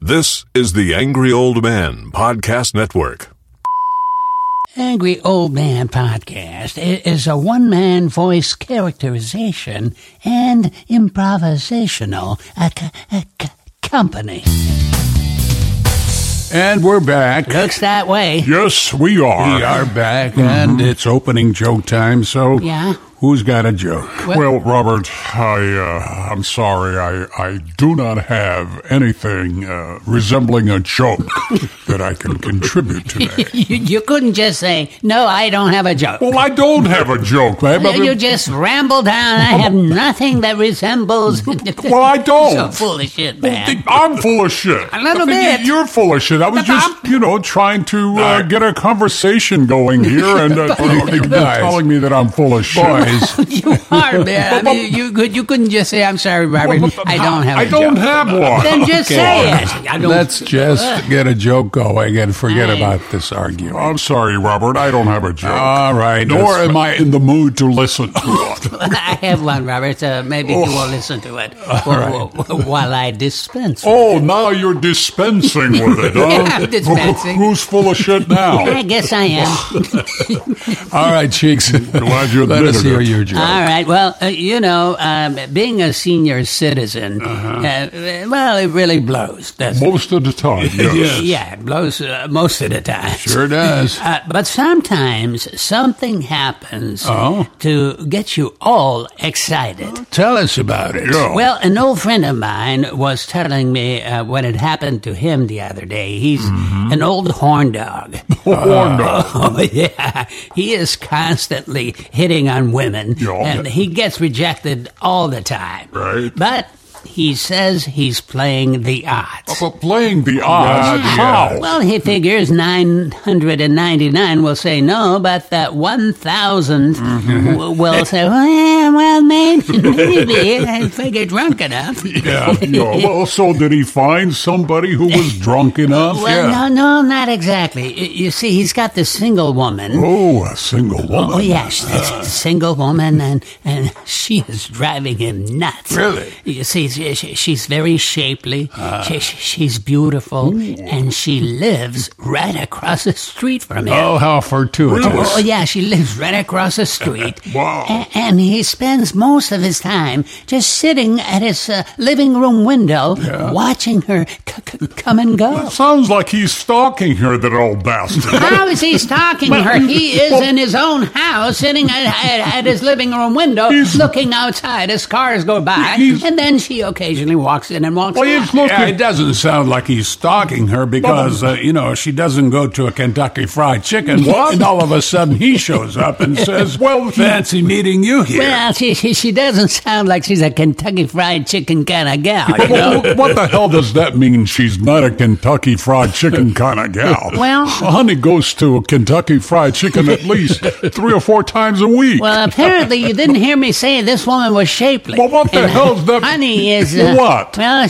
This is the Angry Old Man Podcast Network. Angry Old Man Podcast is a one-man voice characterization and improvisational company. And we're back. Looks that way. Yes, we are. We are back, and it's opening joke time, so Yeah? who's got a joke? Well, Robert, I'm sorry. I do not have anything resembling a joke that I can contribute today. You couldn't just say, no, I don't have a joke. Well, I don't have a joke, man. You just ramble down. I have nothing that resembles... Well, I don't. So full of shit, man. I'm full of shit. A little bit. You're full of shit. I was just, trying to get a conversation going here, and you're telling me that I'm full of shit. You are, man. I mean, you couldn't just say, I'm sorry, Robert, I don't have a joke. I don't have one. Then just say it. Let's just get a joke going and forget about this argument. I'm sorry, Robert. I don't have a joke. All right. Nor am I in the mood to listen to it. I have one, Robert. Maybe you will listen to it while I dispense. Oh, now you're dispensing with it, huh? Yeah, I'm dispensing. Who's full of shit now? I guess I am. All right, Cheeks. Glad you Let us admitted hear it. your joke. All right. Well, being a senior citizen, well, it really blows, doesn't it? Most of the time, yes. Yeah, it blows most of the time. Sure does. But sometimes something happens Oh? to get you all excited. Tell us about it. Yeah. Well, an old friend of mine was telling me what had happened to him the other day. He's an old horn dog. Horn dog. Oh, yeah. He is constantly hitting on women, Yeah. and he gets rejected all the time. Right. But he says he's playing the odds. But playing the odds, how? Well, he figures 999 will say no, but that 1,000 will say, well, maybe if I get drunk enough. Yeah. Well, so did he find somebody who was drunk enough? Well, no, not exactly. You see, he's got this single woman. Oh, a single woman. Oh, yes, that's a single woman, and she is driving him nuts. Really? You see, she's very shapely, she's beautiful, and she lives right across the street from him. Oh, how fortuitous. Oh, yeah, she lives right across the street. Wow. And he spends most of his time just sitting at his living room window watching her come and go. Sounds like he's stalking her, that old bastard. How is he stalking her? He is in his own house, sitting at his living room window, looking outside as cars go by, and then she occasionally walks in and walks out. Yeah, it doesn't sound like he's stalking her because, she doesn't go to a Kentucky Fried Chicken. And all of a sudden he shows up and says, well, fancy meeting you here. Well, she doesn't sound like she's a Kentucky Fried Chicken kind of gal, you know? What the hell does that mean? She's not a Kentucky Fried Chicken kind of gal. Well- Honey goes to a Kentucky Fried Chicken at least 3 or 4 times a week. Well, apparently you didn't hear me say this woman was shapely. Well, what the And hell's that? Honey is... What? Well,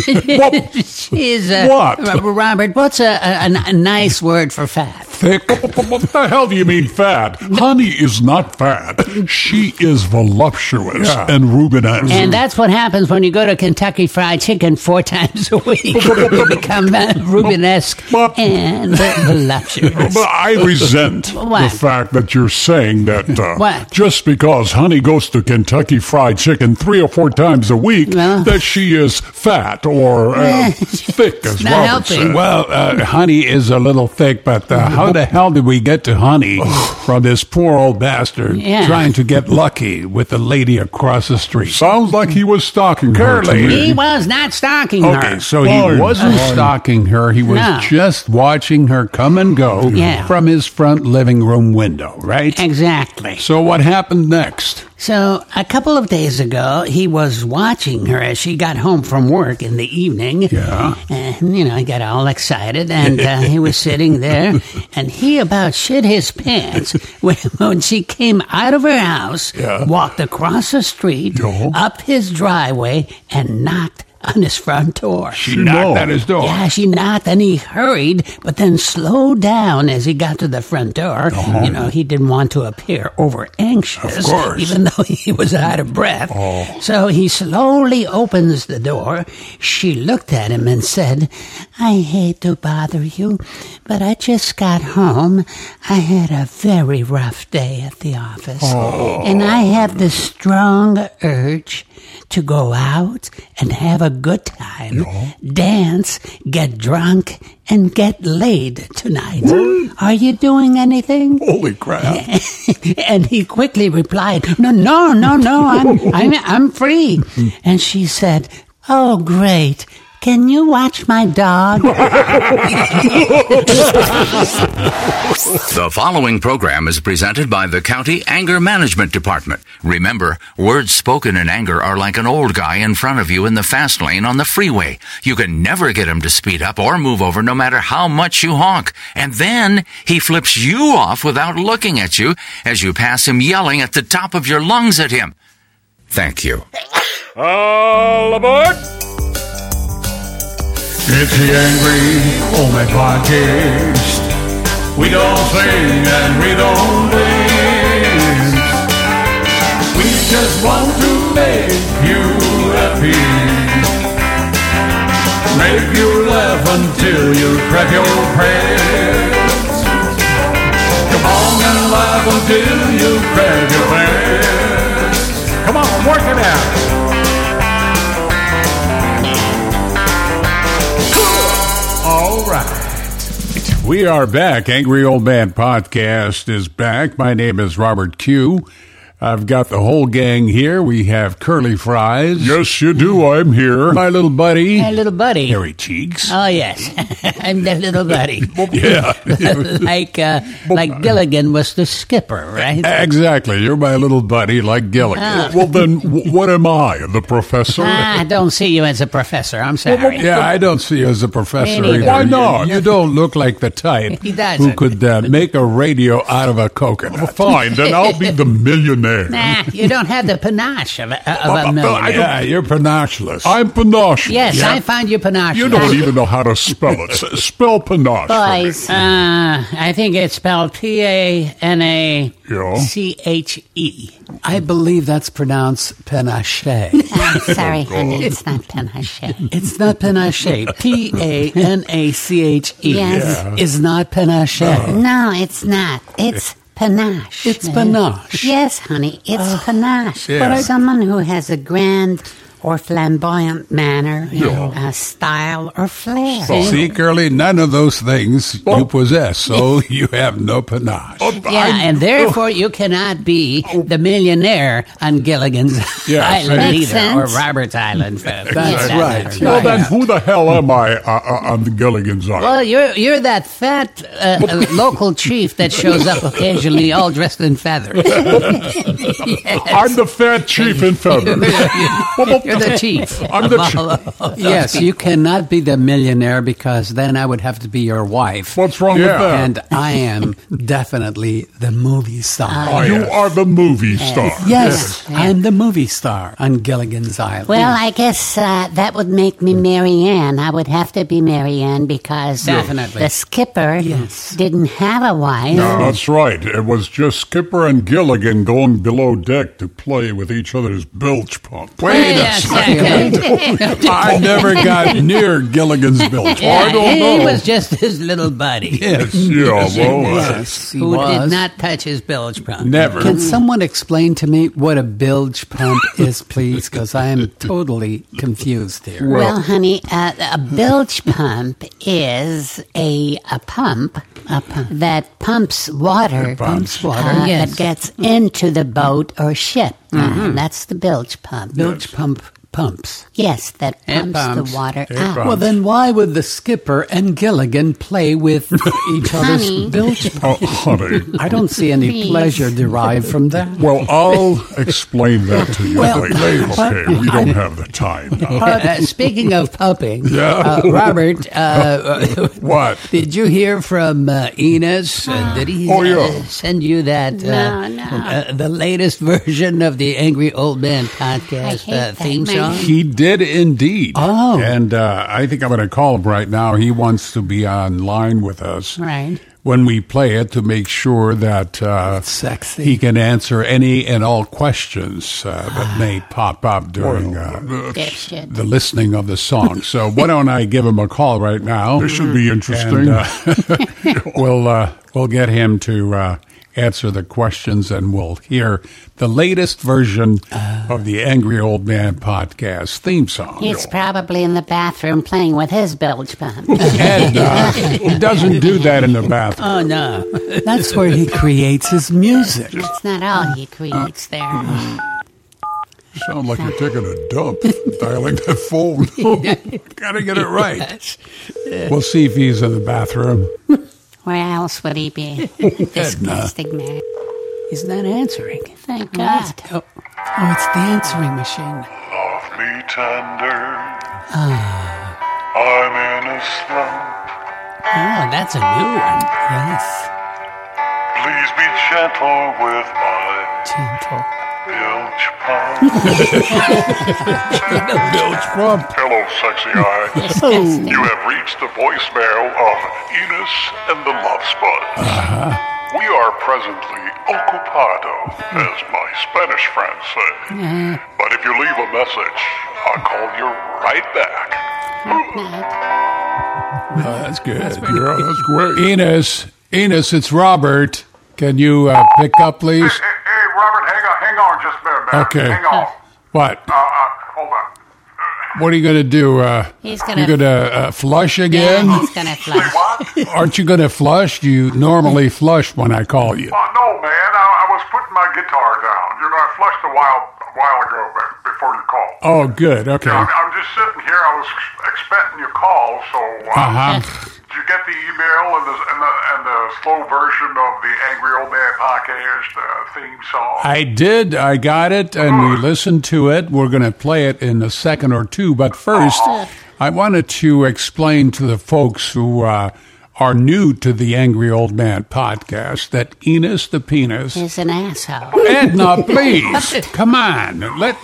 she's... What? Robert, what's a nice word for fat? Thick? What the hell do you mean fat? Honey is not fat. She is voluptuous and rubenesque. And that's what happens when you go to Kentucky Fried Chicken 4 times a week. You become Rubenesque and voluptuous. But I resent What? the fact that you're saying that What? just because Honey goes to Kentucky Fried Chicken 3 or 4 times a week, Well. that she is fat or thick, as not Robert helping. said. Well, Honey is a little thick, but how the hell did we get to Honey from this poor old bastard Yeah. trying to get lucky with the lady across the street? Sounds like he was stalking her. to Curly. me. He was not stalking Okay, her. so Fine, he wasn't fine. stalking her. He was No. just watching her come and go Yeah. from his front living room window, right? Exactly. So what happened next? So a couple of days ago, he was watching her as she got home from work in the evening. Yeah. And, he got all excited, and he was sitting there, and he about shit his pants when she came out of her house, walked across the street, Yeah. up his driveway, and knocked on his front door. She knocked at his door. Yeah, she knocked, and he hurried, but then slowed down as he got to the front door. You know, he didn't want to appear over anxious, Of course. even though he was out of breath. So he slowly opens the door. She looked at him and said, "I hate to bother you, but I just got home. I had a very rough day at the office, and I have the strong urge to go out and have a good time, dance, get drunk, and get laid tonight. Are you doing anything?" Holy crap. And he quickly replied, No, I'm free. And she said, "Oh, great. Can you watch my dog?" The following program is presented by the County Anger Management Department. Remember, words spoken in anger are like an old guy in front of you in the fast lane on the freeway. You can never get him to speed up or move over no matter how much you honk. And then he flips you off without looking at you as you pass him yelling at the top of your lungs at him. Thank you. All aboard! It's the Angry Old Man Podcast. We don't sing and we don't dance. We just want to make you happy. Make you laugh until you crack your pants. Come on and laugh until you crack your pants. Come on, work it out. All right. We are back. Angry Old Man Podcast is back. My name is Robert Q. I've got the whole gang here. We have Curly Fries. Yes, you do. I'm here. My little buddy. My little buddy. Hairy Cheeks. Oh, yes. I'm the little buddy. Yeah. like Gilligan was the skipper, right? Exactly. You're my little buddy like Gilligan. Well, then, what am I? The professor? I don't see you as a professor. I'm sorry. Yeah, I don't see you as a professor Me neither. either. Why not? You don't look like the type He doesn't. who could make a radio out of a coconut. Fine, then I'll be the millionaire. Nah, you don't have the panache of a millionaire. Yeah, you're panaceless. I'm panache. Yes, Yeah. I find you panache. You don't even know how to spell it. Spell panache. for me. Boys, I think it's spelled Panache. I believe that's pronounced panache. I'm sorry, honey, it's not panache. It's not panache. Panache Yes. is not panache. No, it's not. It's panache. It's panache. Yes, honey, it's panache. Yeah. Someone who has a grand or flamboyant manner, style, or flair. See, Curly, none of those things you possess, so you have no panache. Yeah, and therefore you cannot be the millionaire on Gilligan's Yeah, Island makes either, or sense. Robert's Island. That's that right. matter. Well, then who the hell am I on the Gilligan's Island? Well, you're that fat local chief that shows up occasionally, all dressed in feathers. I'm the fat chief in feathers. You're the chief. I'm the chief. Yes, you cannot be the millionaire because then I would have to be your wife. What's wrong with that? And I am definitely the movie star. You are the movie star. Yes, I'm the movie star on Gilligan's Island. Well, I guess that would make me Mary Ann. I would have to be Mary Ann because Definitely. the skipper Yes. didn't have a wife. That's right. It was just Skipper and Gilligan going below deck to play with each other's bilge pump. Wait a Yes, second. I never got near Gilligan's bilge. Yeah, I don't he know. was just his little buddy Yes. Yeah, well, Yes, he who was. did not touch his bilge pump. Never. Can someone explain to me what a bilge pump is, please? Because I am totally confused here. Well, honey, a bilge pump is a pump that pumps water, Pumps water. Yes. that gets into the boat or ship. That's the bilge pump. Bilge pump pumps. Yes, that It pumps pumps. the water It out. pumps. Well, then why would the skipper and Gilligan play with each other's Honey. bilge pumps? honey. I don't see any Please. pleasure derived from that. Well, I'll explain that to you Well, later. Okay, we don't have the time now. Speaking of pumping, Yeah. Robert, What? did you hear from Enos? Did he send you that No. the latest version of the Angry Old Man I podcast hate that theme man. song? Sean? He did indeed. Oh. And I think I'm going to call him right now. He wants to be online with us Right. when we play it to make sure that Sexy. he can answer any and all questions that may pop up during Dipshit. the listening of the song. So why don't I give him a call right now? This should be interesting. And, we'll get him to answer the questions, and we'll hear the latest version of the Angry Old Man podcast theme song. He's probably in the bathroom playing with his bilge pump. And he doesn't do that in the bathroom. Oh, no. That's where he creates his music. It's not all he creates there. Sound like you're taking a dump, dialing that phone. Gotta get it right. We'll see if he's in the bathroom. Where else would he be? Disgusting man. He's not answering. Thank God. Oh, it's the answering machine. Love me tender. I'm in a slump. oh, that's a new one. Yes. Please be gentle with my Gentle. bilge pump. Bilge Trump. Hello, sexy eye. Disgusting. You have reached the voicemail of Enos and the Love Spuds. We are presently ocupado, as my Spanish friends say. But if you leave a message, I'll call you right back. Oh, that's good. Yeah, that's great. Enos, it's Robert. Can you pick up, please? Hey, Robert, hang on just a minute, man. Okay. Hang on. What? Hold on. What are you going to do? He's gonna- You going to flush again? Yeah, he's gonna flush. What? Aren't you going to flush? You normally flush when I call you. No, man. I was putting my guitar down. You know, I flushed a while ago before you called. Oh, good. Okay. I'm just sitting here. I was expecting your call, so did you get the email and the slow version of the Angry Old Man podcast theme song? I did. I got it, and we listened to it. We're going to play it in a second or two. But first, I wanted to explain to the folks who are new to the Angry Old Man podcast that Enos the Penis. He's an asshole. Edna, please. Come on.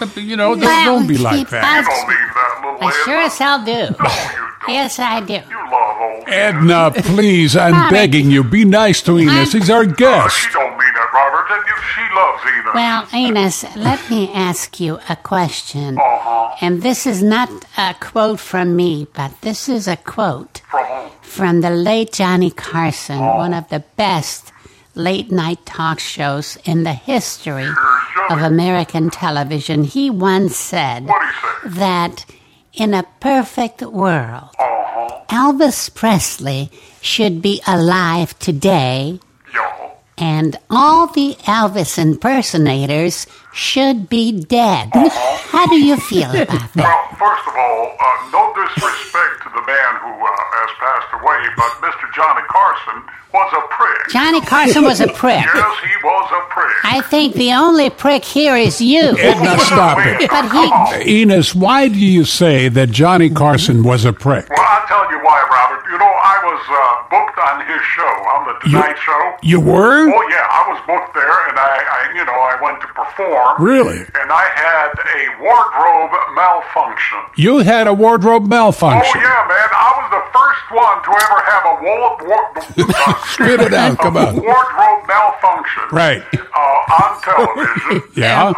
Don't be like that. You don't mean that little I sure as hell do. No, you don't. Yes, I do. You love old Edna, please. I'm begging you. Be nice to Enos. He's our guest. She don't mean that, Robert. She loves Enos. Well, Enos, let me ask you a question. And this is not a quote from me, but this is a quote from the late Johnny Carson, one of the best late-night talk shows in the history of American television. He once said What'd he say? that in a perfect world, Elvis Presley should be alive today, Yo. and all the Elvis impersonators should be dead. How do you feel about that? Well, first of all, no disrespect to the man who has passed away, but Mr. Johnny Carson was a prick. Johnny Carson was a prick. Yes, he was a prick. I think the only prick here is you. Edna, stop it. But he... Enos, why do you say that Johnny Carson was a prick? Well, I'll tell you why, Robert. You know, I was booked on his show, on the Tonight Show. You were? Oh, yeah, I was booked there, and I went to perform. Really? And I had a wardrobe malfunction. You had a wardrobe Oh, malfunction. yeah, man. I was the first one to ever have a Spit it out, come on. wardrobe malfunction. Right. On television. Yeah.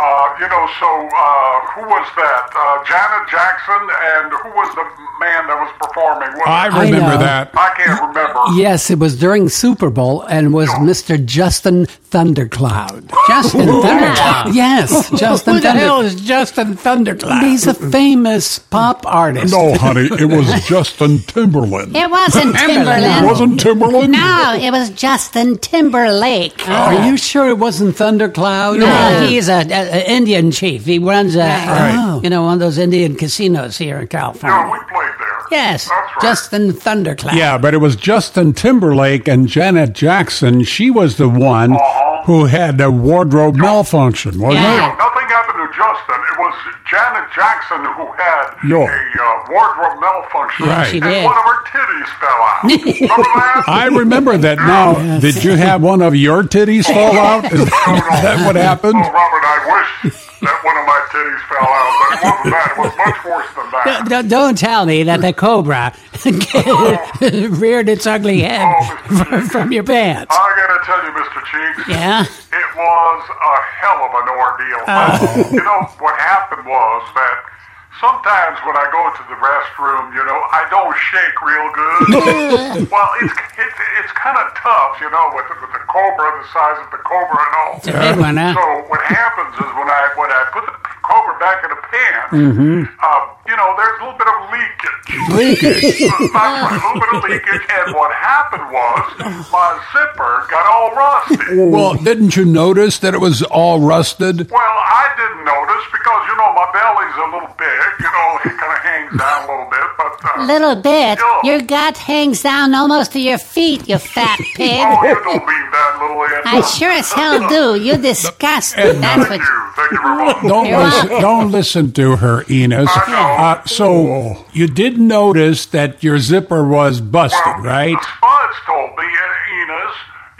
Who was that? Janet Jackson, and who was the man that was performing with I her? remember know. that. I can't remember. Yes, it was during Super Bowl and was Mr. Justin Thundercloud. Justin Thundercloud. Yes, Justin Who the hell Thundercloud. is Justin Thundercloud? He's a famous pop artist. No, honey, it was Justin Timberland. It wasn't It Timberland. wasn't Timberland? No, it was Justin Timberlake. Are you sure it wasn't Thundercloud? No, he's an Indian chief. He runs Right. one of those Indian casinos here in No, California. we played there. Yes, That's right. Justin Thundercloud. Yeah, but it was Justin Timberlake and Janet Jackson. She was the one who had a wardrobe malfunction, wasn't Yeah. it? Nothing happened to Justin. It was Janet Jackson who had Yo. a wardrobe malfunction. Right. She and did. one of her titties fell out. Remember that? I remember that now. Did you have one of your titties fall out? Is that what happened? Oh, Robert, I wish that one of my titties titties fell out, but it wasn't that. It was much worse than that. Don't tell me that the cobra reared its ugly head from your pants. I gotta tell you, Mr. Cheeks. Yeah? It was a hell of an ordeal. You know, what happened was that sometimes when I go into the restroom, you know, I don't shake real good. Well, it's kind of tough, you know, with the cobra, the size of the cobra and all. It's a big one, huh? So what happens is when I put the cobra back in the pan, you know, there's a little bit of leakage. That's right, a little bit of leakage. And what happened was my zipper got all rusty. Well, didn't you notice that it was all rusted? Well, I didn't notice because, you know, my belly's a little big. You know, it kind of hangs down a little bit. But Little bit? Yeah. Your gut hangs down almost to your feet, you fat pig. oh, you don't mean that, little Ed. I sure as hell do. You disgust me. That's what. Thank you very much. Don't listen to her, Enos. So you did notice that your zipper was busted, right? The Spuds told me, Enos,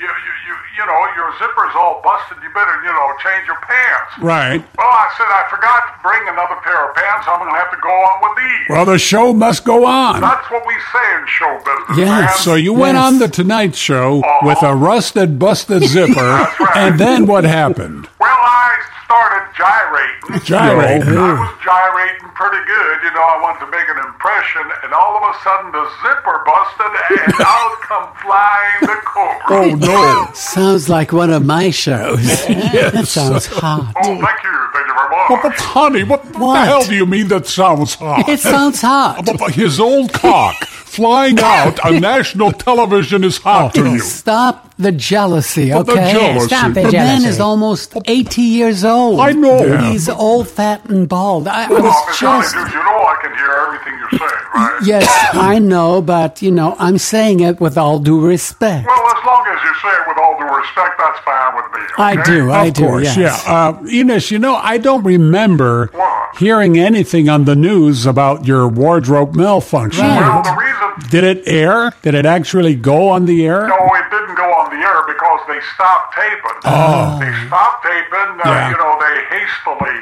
you know, your zipper's all busted. You better, you know, change your pants. Right. Well, I said, I forgot to bring another pair of pants. I'm going to have to go on with these. Well, the show must go on. That's what we say in show business, Yes. man. So you went on the Tonight Show with a rusted, busted zipper, right. and then what happened? Well, I started gyrating. Gyrating. I was gyrating pretty good. You know, I wanted to make an impression, and all of a sudden the zipper busted, and out come flying the cobra. Oh, no. Sounds like one of my shows. That sounds hot. Oh, thank you. Thank you very much. But honey, what the What? hell do you mean that sounds hot? It sounds hot. But his old cock flying out on national television is hot to you. Stop the jealousy, But the okay? jealousy. Stop the The man jealousy. is almost 80 years old. I know. Yeah. He's old, fat, and bald. I Oh, was Miss Honey, just... dude, you know I can hear everything you're saying, right? Yes, I know, but, you know, I'm saying it with all due respect. Well, as long as you say it with all due respect, that's fine with me. Okay? I do, Of course, yes. yeah. Enos, you know, I don't remember What? hearing anything on the news about your wardrobe malfunction. Well, the reason... Did it air? Did it actually go on the air? No, it didn't go on the air because they stopped taping. They stopped taping. Yeah. You know, they hastily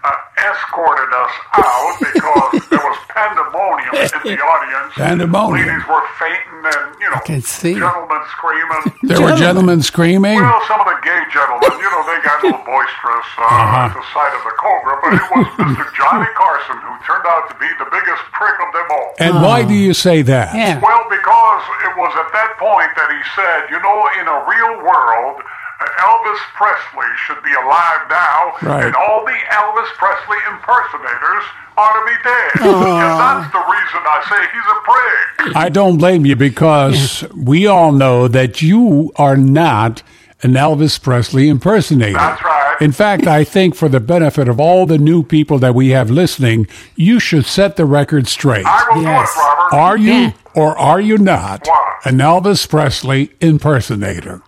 escorted us out because there was pandemonium in the audience. Pandemonium. Ladies were fainting and, you know, can see. gentlemen screaming. There were gentlemen screaming? Well, some of the gay gentlemen, you know, they got a little boisterous at the sight of the cobra, but it was Mr. Johnny Carson who turned out to be the biggest prick of them all. And why do you say that? Yeah. Well, because it was at that point that he said, you know, in a real world, Elvis Presley should be alive now, Right. and all the Elvis Presley impersonators ought to be dead. And that's the reason I say he's a prick. I don't blame you because we all know that you are not an Elvis Presley impersonator. That's right. In fact, I think for the benefit of all the new people that we have listening, you should set the record straight. I will Yes. do it, Robert. Are you or are you not What? an Elvis Presley impersonator?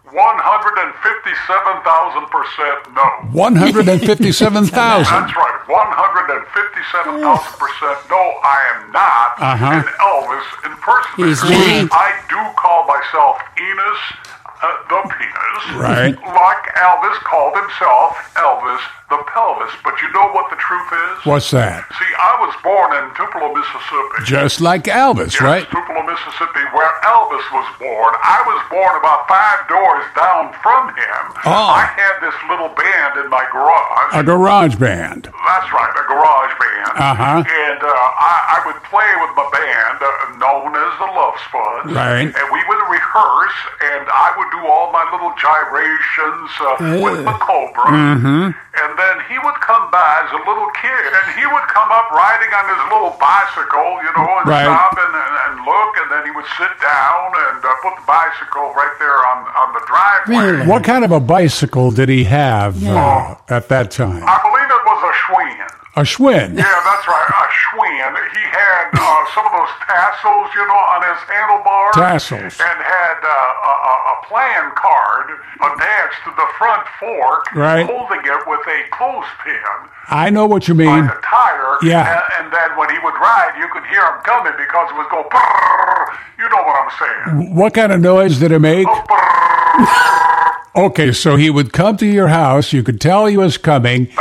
157,000% no. 157,000. That's right. 157,000% no, I am not an Elvis impersonator. He's not. I do call myself Enos the Penis. Right. Like Elvis called himself Elvis the Pelvis. But you know what the truth is? What's that? See, I was born in Tupelo, Mississippi. Just like Elvis, Yes, right? Tupelo, Mississippi, where Elvis was born. I was born about 5 doors down from him. Oh. I had this little band in my garage. A garage band. That's right, a garage band. Uh-huh. And I would play with my band, known as the Love Spuds. Right. And we would rehearse, and I would do all my little gyrations with the Cobra. Mm-hmm. And then he would come by as a little kid, and he would come up riding on his little bicycle, you know, and Right. stop and look, and then he would sit down and put the bicycle right there on the driveway. Really? What kind of a bicycle did he have at that time? I believe it was a Schwinn. A Schwinn. Yeah, that's right, a Schwinn. He had some of those tassels, you know, on his handlebars. Tassels. And had a plan card attached to the front fork, Right. holding it with a clothespin I know what you on mean. the tire. Yeah. And then when he would ride, you could hear him coming because it was going brrrr. You know what I'm saying. What kind of noise did it make? Brrrr. Okay, so he would come to your house. You could tell he was coming. That's right.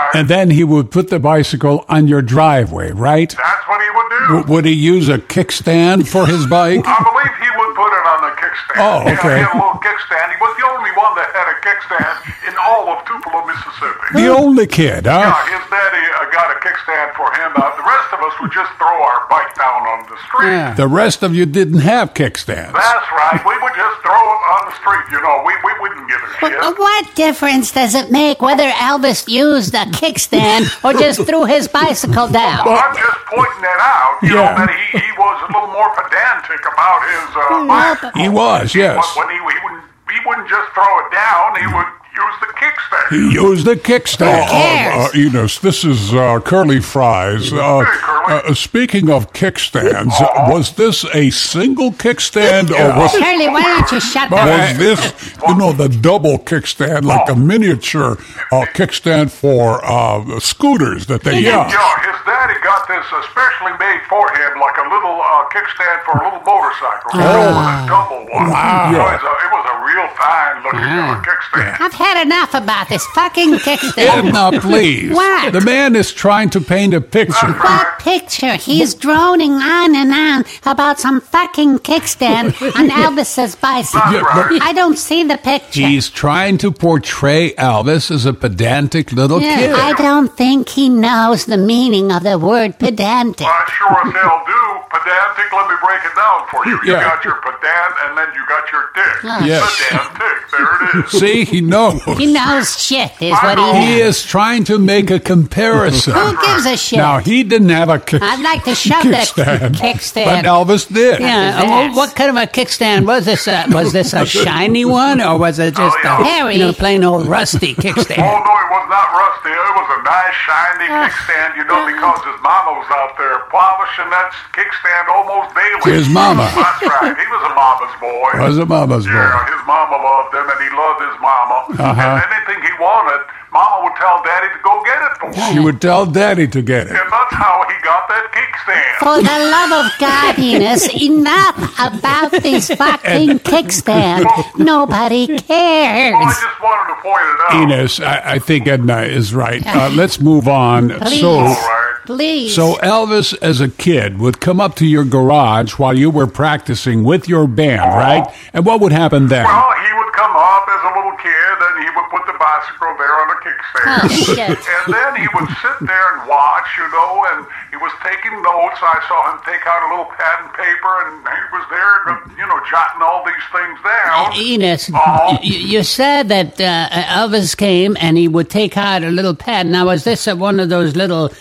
right. And then he would put the bicycle on your driveway, right? That's what he would do. Would he use a kickstand for his bike? I believe he would put it on a kickstand. Oh, okay. He had a little kickstand. He was the only one that had a kickstand in all of Tupelo, Mississippi. The only kid, huh? Yeah, his daddy got a kickstand for him. The rest of us would just throw our bike down on the street. Yeah. The rest of you didn't have kickstands. That's right. We would just throw it on the street. We wouldn't give a shit. What difference does it make whether Elvis used a kickstand or just threw his bicycle down? Well, I'm just pointing that out. You Yeah. know, that he was a little more pedantic about his bicycle. He was, yes. When he wouldn't just throw it down. He would use the kickstand. He used the kickstand. Who cares? Enos, this is Curly Fries. Curly. Speaking of kickstands, was this a single kickstand or was Shirley, why don't you shut was up? this, the double kickstand, like a miniature kickstand for scooters that they use? Yeah, his daddy got this especially made for him, like a little kickstand for a little motorcycle. A double one. Wow. It was a real fine looking kickstand. I've had enough about this fucking kickstand. Now, please. What? The man is trying to paint a picture. What picture? He's droning on and on about some fucking kickstand on Elvis's bicycle. Yeah, but I don't see the picture. he's trying to portray Elvis as a pedantic little kid. I don't think he knows the meaning of the word pedantic. I sure as hell do. Pedantic, let me break it down for you. You Yeah. got your pedant and then you got your dick. Yes. Pedantic, there it is. See, he knows. He knows shit, is what he He knows. is trying to make a comparison. Who gives a shit? Now, he didn't have a I'd like to shove that kickstand, kickstand. but Elvis did. Yeah, Yes. what kind of a kickstand was this? Was this a shiny one, or was it just yeah. Harry. plain old rusty Oh, kickstand? no, it was not rusty. It was a nice, shiny kickstand, because his mama was out there polishing that kickstand almost daily. His mama. That's right. He was a mama's boy. Was a mama's boy. Yeah, his mama loved him, and he loved his mama. And anything he wanted, Mama would tell Daddy to go get it for him. She would tell Daddy to get it. And that's how he got that kickstand. For the love of God, Enos, enough about this fucking kickstand. Nobody Well, I cares. just wanted to point it out. Enos, I think Edna is right. Let's move on. Please. So, All right. Please. so Elvis, as a kid, would come up to your garage while you were practicing with your band, right? And what would happen then? Well, he would come up as a little kid, and he would put the bicycle there on the kickstand. Oh, shit. And then he would sit there and watch, and he was taking notes. I saw him take out a little pad and paper, and he was there, jotting all these things down. Enos, Uh-huh. you said that Elvis came and he would take out a little pad. Now, was this one of those little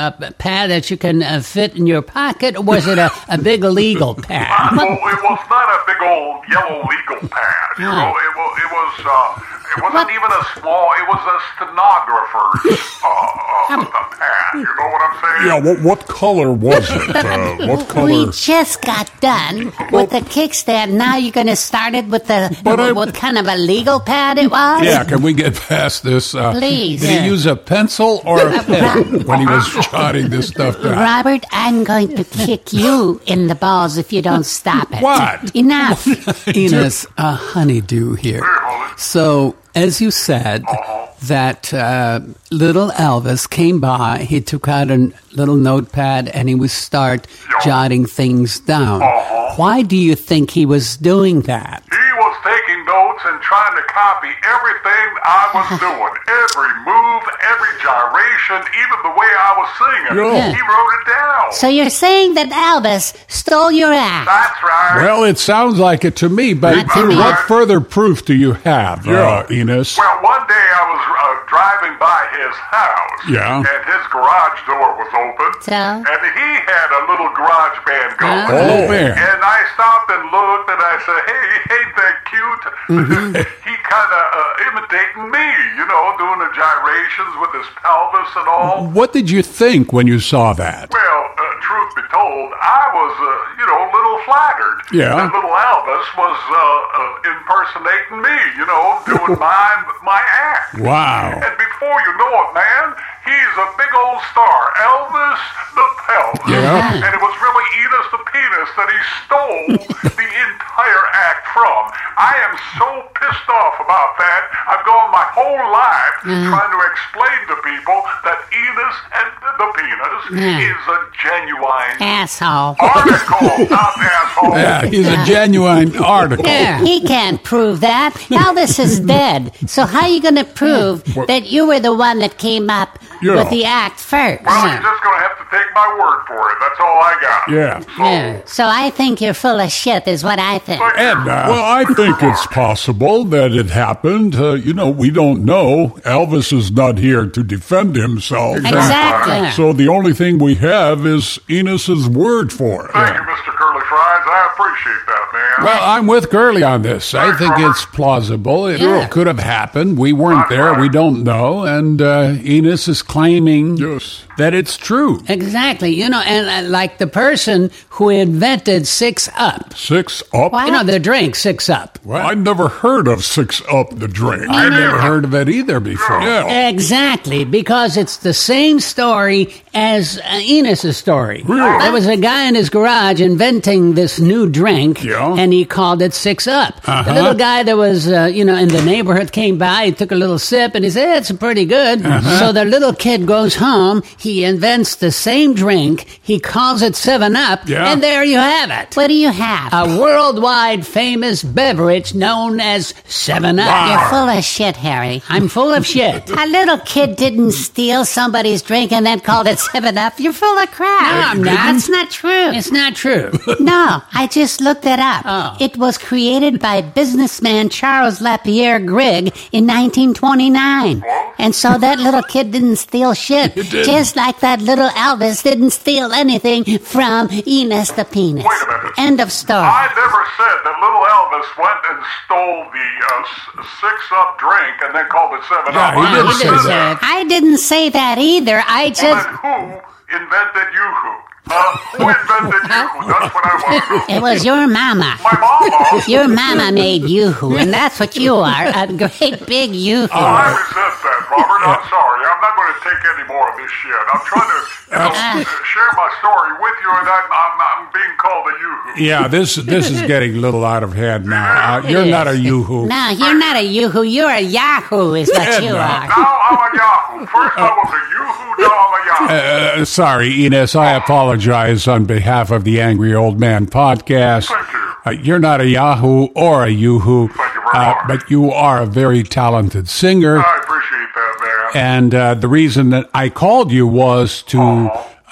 pad that you can fit in your pocket, or was it a big illegal pad? Well, it was not a big old yellow legal pad. It wasn't even a small. It was a stenographer's pad. You know what I'm saying? Yeah, what color was it? What We color? just got done with the kickstand. Now you're going to start it with what kind of a legal pad it was? Yeah, can we get past this? Please. Did he use a pencil or a pen when he was jotting this stuff down? Robert, I'm going to kick you in the balls if you don't stop it. What? Enough. Enos, a honeydew here. So, as you said, that little Elvis came by, he took out a little notepad and he would start jotting things down. Why do you think he was doing that? He was taking notes and trying to copy everything I was doing. Every move, every gyration, even the way I was singing. Yeah. He wrote it down. So you're saying that Elvis stole your act? That's right. Well, it sounds like it to me, but Not to me. what further proof do you have, Enos? Well, one day I was driving by his house. Yeah. And his garage door was open. So? And he had a little garage band going. Oh, man. And I stopped and looked and I said, hey, ain't that cute? He kind of imitating me, doing the gyrations with his pelvis and all. What did you think when you saw that? Well, truth be told, I was, a little flattered. Yeah. That little Elvis was impersonating me, doing my act. Wow. And before you know it, man, he's a big old star, Elvis the Pelvis. Yeah. And it was really Enos the Penis that he stole the entire act from. I am so pissed off about that. I've gone my whole life trying to explain to people that Enos and the Penis is a genuine Asshole. article, not asshole. Yeah, he's a genuine article. Yeah. He can't prove that. Elvis is dead. So how are you going to prove that you were the one that came up with the act first? Well, you're just going to have to take my word for it. That's all I got. Yeah. Yeah. So I think you're full of shit, is what I think. Well, I think it's possible that it happened. We don't know. Elvis is not here to defend himself. Exactly. So the only thing we have is Enos's word for it. Thank you, Mr. Curly Fries. I appreciate that, man. Well, I'm with Curly on this. I think it's plausible. It could have happened. We weren't there. We don't know. And Enos is claiming that it's true. Exactly. And like the person who invented 6-Up. 6-Up? What? The drink 6-Up. Well, I'd never heard of 6-Up, the drink. I never heard of it either before. Yeah. Exactly, because it's the same story as Enos's story. Really? There was a guy in his garage inventing this new drink, and he called it 6-Up. The little guy that was, in the neighborhood came by, he took a little sip, and he said, it's pretty good. So the little kid goes home, he invents the same drink, he calls it 7-Up, and there you have it. What do you have? A worldwide famous beverage known as 7-Up. You're full of shit, Harry. I'm full of shit. A little kid didn't steal somebody's drink and then called it 7-Up. You're full of crap. No, I'm not. That's not true. It's not true. No, I just looked it up. Oh. It was created by businessman Charles Lapierre Grigg in 1929. And so that little kid didn't steal shit. Just like that little Elvis didn't steal anything from Enos the Penis. Wait a minute. End of story. I never said that little Elvis went and stole the 6-Up drink and then called it 7-Up. Yeah, he didn't say that. I didn't say that either. I Well, just... then who invented Yoo-hoo? Who invented Yoo-hoo? That's what I want to know. It was your mama. My mama? Your mama made Yoo-hoo, and that's what you are, a great big Yoo-hoo. I resent that, Robert. I'm sorry. I'm not going to take any more of this shit. I'm trying to share my story with you, and I'm being called a Yoo-hoo. Yeah, this is getting a little out of hand now. You're not a yoo-hoo. No, you're not a Yoo-hoo. You're a Yahoo is what you are. Now I'm a Yahoo. First I was a Yoo-hoo, now I'm a Yahoo. Sorry, Enos. I apologize on behalf of the Angry Old Man podcast. Thank you. You're not a Yahoo or a Yoo-hoo, Thank you very much. but you are a very talented singer. I appreciate that, man. And the reason that I called you was to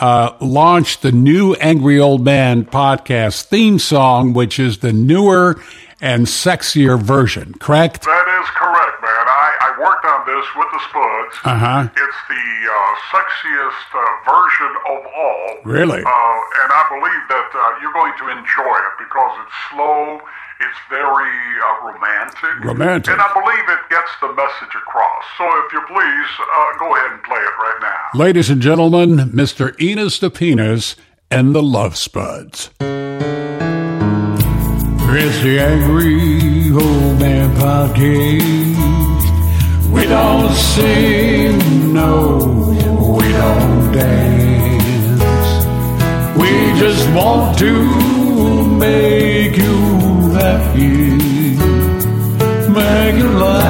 launch the new Angry Old Man podcast theme song, which is the newer and sexier version, correct? That is correct, man. I worked on this with the Spuds. It's the sexiest version of all. Really? And I believe that you're going to enjoy it because it's slow, it's very romantic. Romantic. And I believe it gets the message across. So if you please, go ahead and play it right now. Ladies and gentlemen, Mr. Enos the Penis and the Love Spuds. It's the Angry Old Man Podcast. We don't sing, no, we don't dance. We just want to make you happy, make you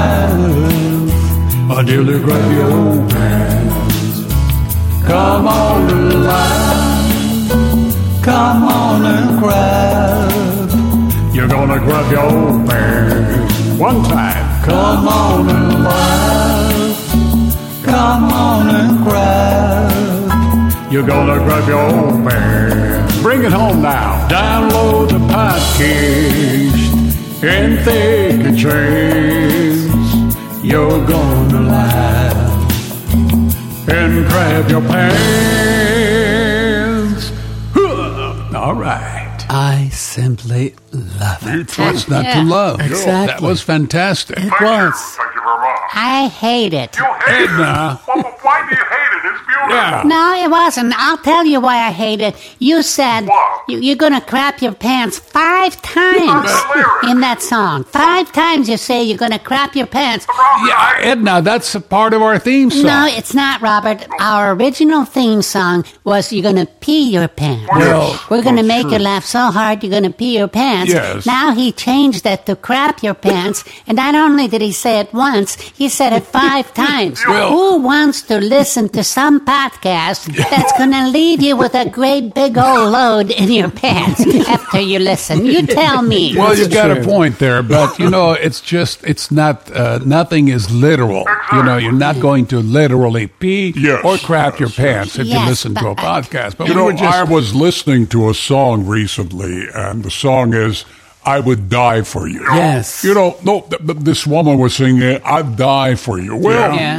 laugh until they grab your hands. Come on and laugh, come on and cry. You're gonna grab your old man. One time. Come on and laugh. Come on and cry. You're gonna grab your old man. Bring it home now. Download the podcast and take a chance. You're gonna laugh and grab your pants. All right. I simply love it. What's not to love? Exactly. That was fantastic. It was. Thank you very much. I hate it. You hate Edna. it? Well, why do you hate it? It's beautiful. Yeah. No, it wasn't. I'll tell you why I hate it. You said What? You're gonna crap your pants 5 times in that song. 5 times you say you're gonna crap your pants. Yeah, Edna, that's a part of our theme song. No, it's not, Robert. Our original theme song was you're gonna pee your pants. Well, we're gonna that's make true. you laugh so hard you're gonna pee your pants. Yes. Now he changed that to crap your pants, and not only did he say it once, he said it 5 times. Well- Who wants to listen to some podcast that's gonna leave you with a great big old load in your pants after you listen? You tell me. Well, you've got a true. point there, but it's not, nothing is literal. You're not going to literally pee Yes. or crap your pants if you Yes, listen to a but- podcast. But You we know, were just I was listening to a song recently, and the song is "I Would Die for You." Yes. This woman was singing, "I'd die for you." Well, Yeah.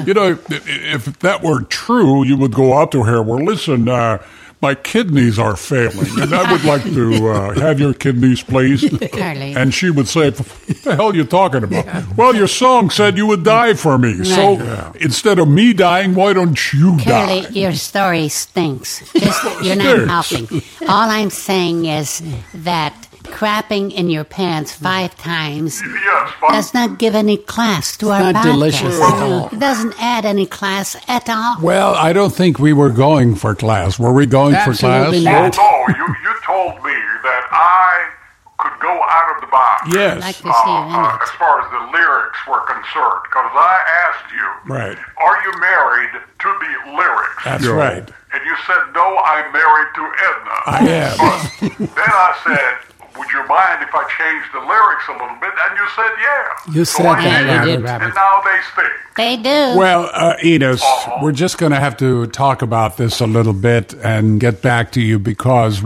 if that were true, you would go up to her. Well, listen, my kidneys are failing, and I would like to have your kidneys, please. Curly. And she would say, "What the hell are you talking about?" Well, your song said you would die for me. So instead of me dying, why don't you Curly, die? your story stinks. You're not helping. All I'm saying is that crapping in your pants 5 times does not give any class to our not podcast. delicious at all. It doesn't add any class at all. Well, I don't think we were going for class. Were we going Absolutely for class? not. No, you told me that I could go out of the box. Yes. I'd like to see you in it. As far as the lyrics were concerned, because I asked you, Right. are you married to the lyrics? That's right. And you said, no, I'm married to Edna. I am. But then I said, would you mind if I changed the lyrics a little bit? And you said, yeah. You So said I that, did. Robert. And now they stink. They do. Well, Enos, we're just going to have to talk about this a little bit and get back to you because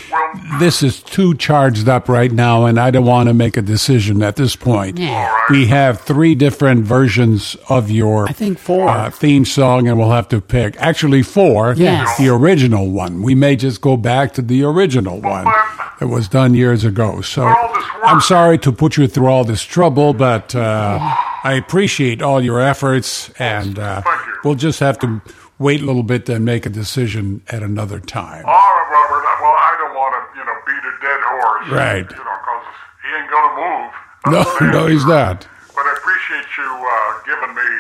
this is too charged up right now, and I don't want to make a decision at this point. Yeah. We have 3 different versions of your I think 4. theme song, and we'll have to pick. Actually, 4. Yes. The original one. We may just go back to the original one that was done years ago. So all this work. I'm sorry to put you through all this trouble, but I appreciate all your efforts, and we'll just have to wait a little bit and make a decision at another time. All right, Robert. Well, I don't want to, beat a dead horse. Right. Because he ain't going to move. No, he's not. But I appreciate you giving me,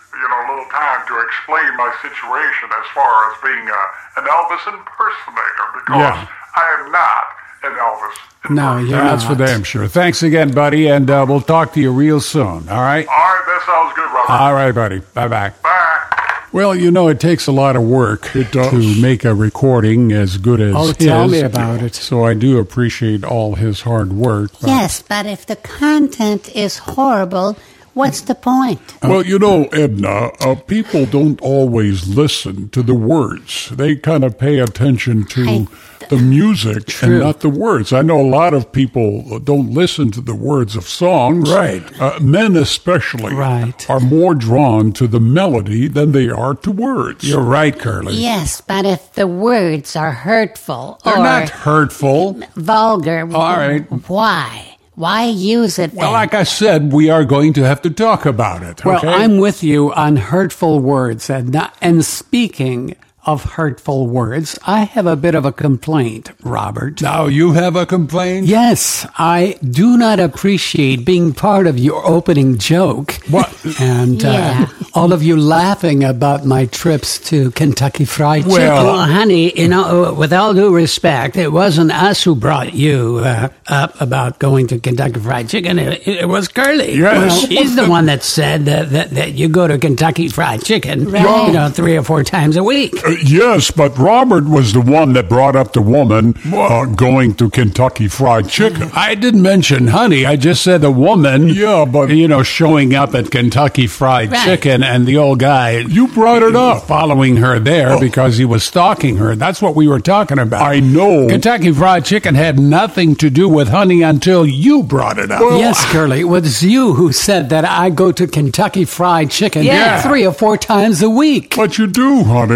a little time to explain my situation as far as being an Elvis impersonator, because Yeah. I am not an Elvis impersonator. No, you're That's for not. damn sure. Thanks again, buddy, and we'll talk to you real soon, all right? All right, that sounds good, Robert. All right, buddy. Bye-bye. Bye. Well, it takes a lot of work to make a recording as good as Oh, his. tell me about it. So I do appreciate all his hard work. but- Yes, but if the content is horrible, what's the point? Well, Edna, people don't always listen to the words. They kind of pay attention to the music and not the words. I know a lot of people don't listen to the words of songs. Right. Men especially Right. are more drawn to the melody than they are to words. You're right, Curly. Yes, but if the words are hurtful They're or not hurtful. vulgar, All right. why? Why use it Well, then? like I said, we are going to have to talk about it. Well, okay? I'm with you on hurtful words. And speaking of hurtful words, I have a bit of a complaint, Robert. Now you have a complaint? Yes, I do not appreciate being part of your opening joke. What? And Yeah. all of you laughing about my trips to Kentucky Fried Chicken. Well, honey, with all due respect, it wasn't us who brought you up about going to Kentucky Fried Chicken. It was Curly. Yes. Well, she's the one that said that you go to Kentucky Fried Chicken, Right. 3 or 4 times a week. Yes, but Robert was the one that brought up the woman going to Kentucky Fried Chicken. I didn't mention honey. I just said a woman. Yeah, but- showing up at Kentucky Fried Right. Chicken, and the old guy. You brought it up. Following her there because he was stalking her. That's what we were talking about. I know. Kentucky Fried Chicken had nothing to do with honey until you brought it up. Yes, Curly, it was you who said that I go to Kentucky Fried Chicken Yeah. 3 or 4 times a week. But you do, honey.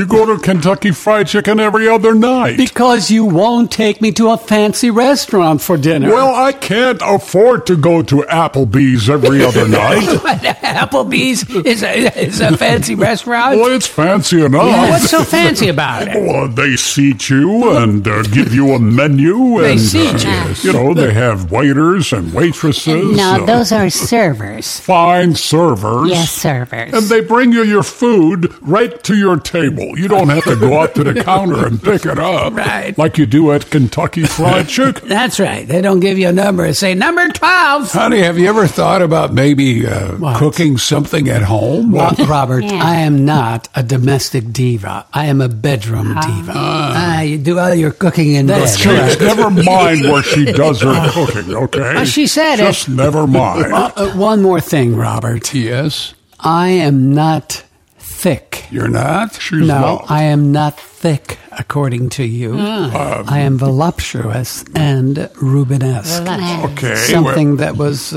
You go to Kentucky Fried Chicken every other night. Because you won't take me to a fancy restaurant for dinner. Well, I can't afford to go to Applebee's every other night. Applebee's is a fancy restaurant? Well, it's fancy enough. Yeah, what's so fancy about it? Well, they seat you and give you a menu. They and, seat you. You know, they have waiters and waitresses. No, those are servers. Fine servers. Yes, servers. And they bring you your food right to your table. You don't have to go up to the counter and pick it up. Right. Like you do at Kentucky Fried Chicken. That's right. They don't give you a number and say, number 12. Honey, have you ever thought about maybe cooking something at home? Robert, Yeah. I am not a domestic diva. I am a bedroom diva. You do all your cooking in That's bed. correct. Never mind where she does her cooking, okay? She said it. Just never mind. One more thing, Robert. Yes. I am not thick. You're not? She's No, not. I am not thick, according to you. I am voluptuous and Rubenesque. Okay. Something that was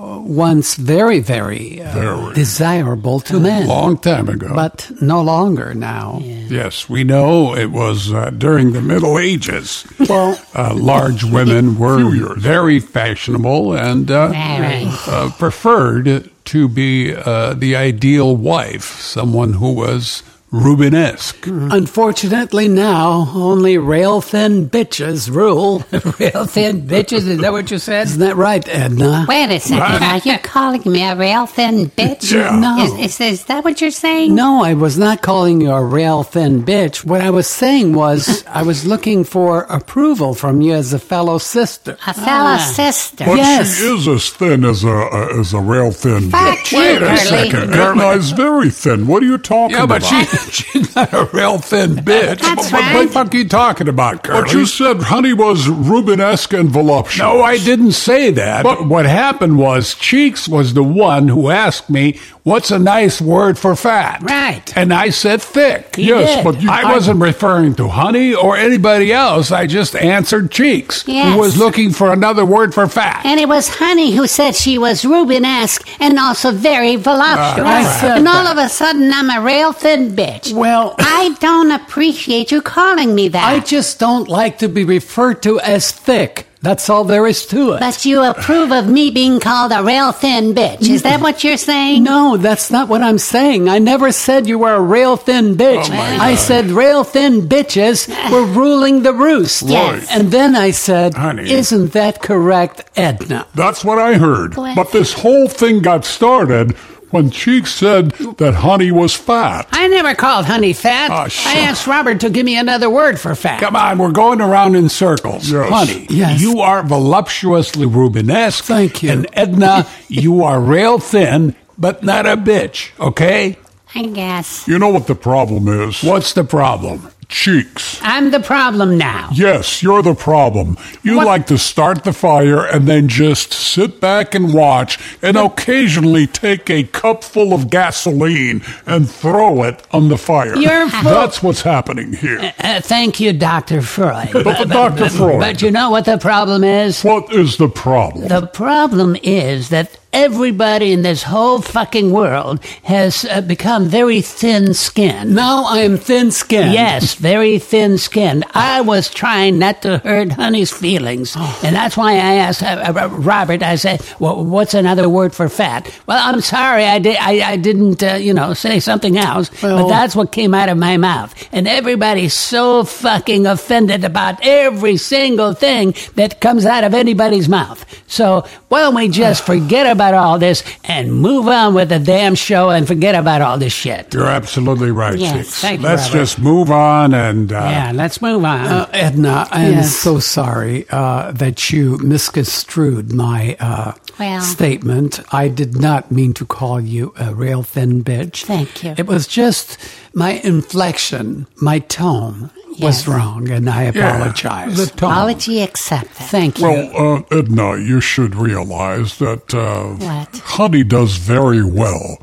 once very, very, desirable to men, Long time ago. but no longer now. Yes, we know it was during the Middle Ages. Well, Large women were very fashionable and Very. preferred to be the ideal wife, someone who was Rubenesque. unfortunately now, only rail-thin bitches rule. Real thin bitches. Is that what you said? Isn't that right, Edna? Wait a second. Are you calling me a real thin bitch? Yeah. No. Is that what you're saying? No, I was not calling you a rail-thin bitch. What I was saying was I was looking for approval from you as a fellow sister. A fellow sister. But Yes. she is as thin as a real thin Fuck bitch. you, Wait a Curly. second. Edna is very thin. What are you talking Yeah, but about? she's not a real thin bitch. That's What right. the fuck are you talking about, Curly? But you said honey was Rubenesque and voluptuous. No, I didn't say that. But what happened was Cheeks was the one who asked me, what's a nice word for fat? Right. And I said thick. Yes, did. but you, I wasn't referring to honey or anybody else. I just answered Cheeks, Yes. who was looking for another word for fat. And it was Honey who said she was Rubenesque and also very voluptuous. I said and all of a sudden, I'm a real thin bitch. Well, I don't appreciate you calling me that. I just don't like to be referred to as thick. That's all there is to it. But you approve of me being called a real thin bitch. Is that what you're saying? No, that's not what I'm saying. I never said you were a rail thin bitch. I said rail thin bitches were ruling the roost. Yes. And then I said, Honey. isn't that correct, Edna? That's what I heard. What? But this whole thing got started when Cheeks said that honey was fat. I never called honey fat. Ah, I shut asked Robert to give me another word for fat. Come on, we're going around in circles. Yes. Honey, Yes. you are voluptuously Rubenesque. Thank you. And Edna, you are rail thin, but not a bitch, okay? I guess. You know what the problem is? What's the problem? Cheeks. I'm the problem now. Yes, you're the problem. You like to start the fire and then just sit back and watch and occasionally take a cup full of gasoline and throw it on the fire. You're full- That's what's happening here. Thank you, Dr. Freud. But Dr. Freud. But you know what the problem is? What is the problem? The problem is that everybody in this whole fucking world has become very thin-skinned. Now I am thin skinned. Yes, very thin-skinned. I was trying not to hurt Honey's feelings, and that's why I asked Robert. I said, "Well, what's another word for fat?" Well, I'm sorry, I didn't, say something else, but that's what came out of my mouth, and everybody's so fucking offended about every single thing that comes out of anybody's mouth. So why don't we just forget about all this and move on with the damn show and forget about all this shit? You're absolutely right, Yes, Cheeks. thank you, Let's Robert. just move on and... Yeah, let's move on. Edna, I am Yes. so sorry that you misconstrued my Well. statement. I did not mean to call you a rail thin bitch. Thank you. It was just my inflection, my tone was Yes. wrong, and I apologize. The tone. Apology accepted. Thank you. Well, Edna, you should realize that What? honey does very well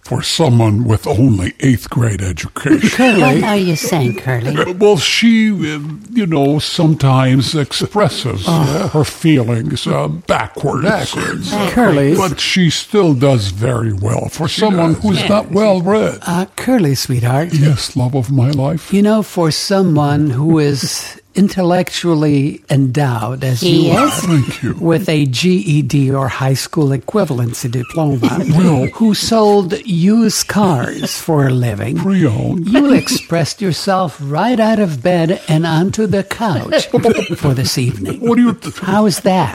for someone with only 8th grade education. What are you saying, Curly? Well, she, sometimes expresses her feelings backwards. Curly. But she still does very well for someone who's not well read. Curly, sweetheart. Yes, love of my life. You know, for someone who is intellectually endowed, as He you are, is? Thank you. with a GED or high school equivalency diploma, who sold used cars for a living, Pre-owned. you expressed yourself right out of bed and onto the couch for this evening. What do you... How's that?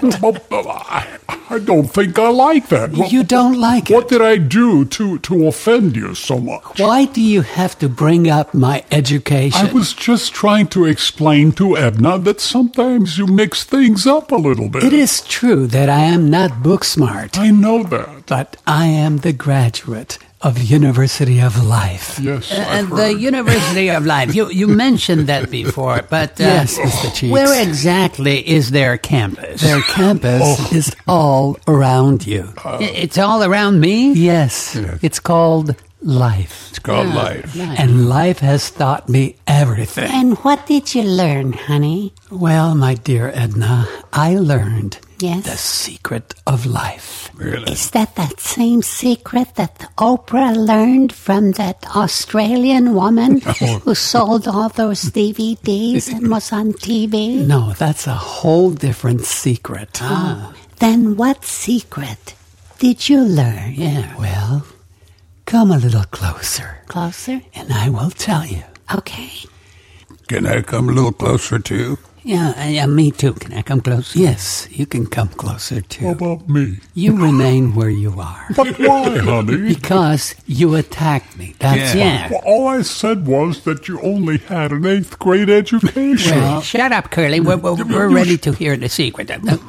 I don't think I like that. You don't like it. What did I do to offend you so much? Why do you have to bring up my education? I was just trying to explain to Edna that sometimes you mix things up a little bit. It is true that I am not book smart, I know that. but I am the graduate of University of Life. Yes, I've The heard. University of Life. You mentioned that before, but Yes, Mr. Cheeks. where exactly is their campus? Their campus is all around you. It's all around me? Yes, it's called life. It's called life. And life has taught me everything. And what did you learn, honey? Well, my dear Edna, I learned Yes. the secret of life. Really? Is that same secret that Oprah learned from that Australian woman who sold all those DVDs and was on TV? No, that's a whole different secret. Then what secret did you learn? Yeah, well, come a little closer, Closer? and I will tell you. Okay. Can I come a little closer too? Yeah, me too. Can I come close? Yes, you can come closer How too. about me? You remain where you are. But why, honey? Because you attacked me. That's Yeah. Well, all I said was that you only had an 8th grade education. Well, Shut up, Curly. We're ready to hear the secret.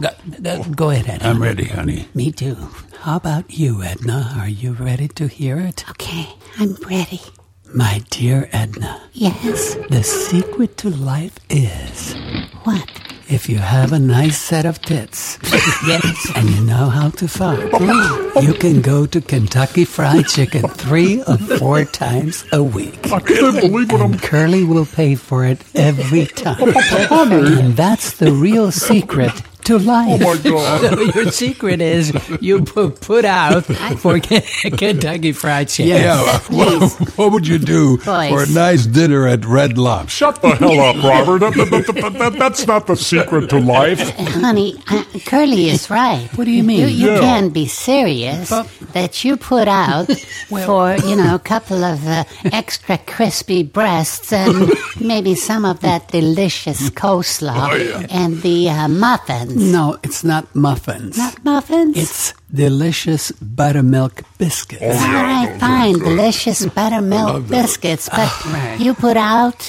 go ahead, Edna. I'm ready, honey. Me too. How about you, Edna? Are you ready to hear it? Okay, I'm ready. My dear Edna, Yes. the secret to life is What? if you have a nice set of tits Yes. and you know how to fuck, you can go to Kentucky Fried Chicken 3 or 4 times a week. I can't believe what I'm... And Curly will pay for it every time. And that's the real secret to life. Oh, my God. So your secret is you put out for Kentucky Fried Chicken. Yeah, what would you do Boys. for a nice dinner at Red Lobster? Shut the hell up, Robert. That's not the secret to life. Honey, Curly is right. What do you mean? You Yeah. can be serious that you put out for, a couple of extra crispy breasts and maybe some of that delicious coleslaw and the muffins. No, it's not muffins. Not muffins? It's delicious buttermilk biscuits. All right, fine. Delicious buttermilk biscuits. But you put out,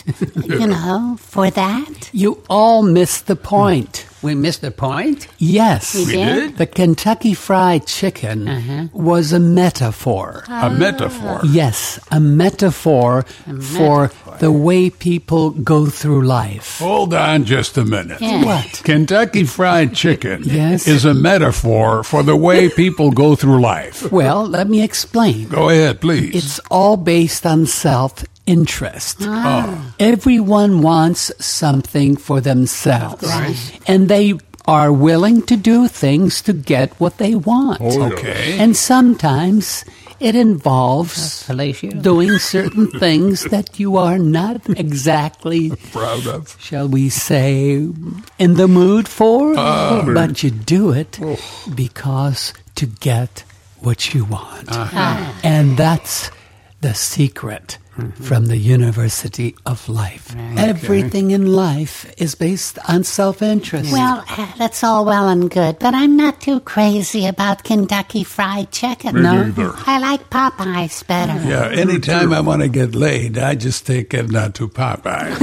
for that? You all missed the point. We missed the point. Yes. We did? The Kentucky Fried Chicken was a metaphor. A metaphor. Yes, a metaphor for the way people go through life. Hold on just a minute. Yeah. What? Kentucky Fried Chicken Yes? is a metaphor for the way people go through life. Well, let me explain. Go ahead, please. It's all based on self-interest. Everyone wants something for themselves. And they are willing to do things to get what they want. Okay. And sometimes it involves Fellatio. doing certain things that you are not exactly Proud of. shall we say, in the mood for, but you do it because to get what you want. And that's the secret from the University of Life. Everything in life is based on self-interest. Well, that's all well and good, but I'm not too crazy about Kentucky Fried Chicken. Me neither. I like Popeyes better. Yeah, anytime I want to get laid, I just take Edna to Popeye.